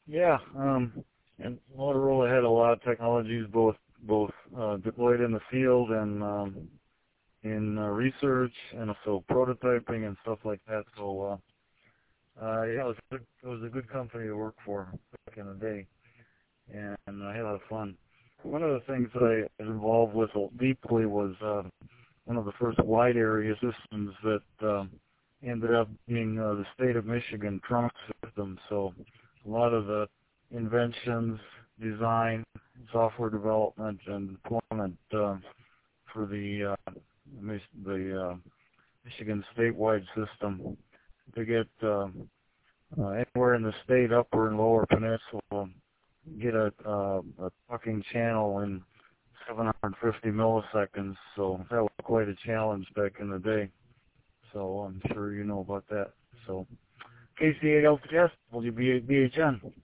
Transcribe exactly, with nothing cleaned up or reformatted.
Yeah, um, and Motorola had a lot of technologies, both both uh, deployed in the field and um, in uh, research, and also prototyping and stuff like that. So, uh, uh, yeah, it was, a good, it was a good company to work for back in the day, and I had a lot of fun. One of the things that I was involved with deeply was uh, one of the first wide area systems that uh, ended up being uh, the state of Michigan trunk system. So a lot of the inventions, design, software development, and deployment uh, for the uh, Mich- the uh, Michigan statewide system to get uh, uh, anywhere in the state, upper and lower peninsula, get a, uh, a talking channel in seven hundred fifty milliseconds. So that was quite a challenge back in the day. So I'm sure you know about that. So K C eight L T S, W B H N.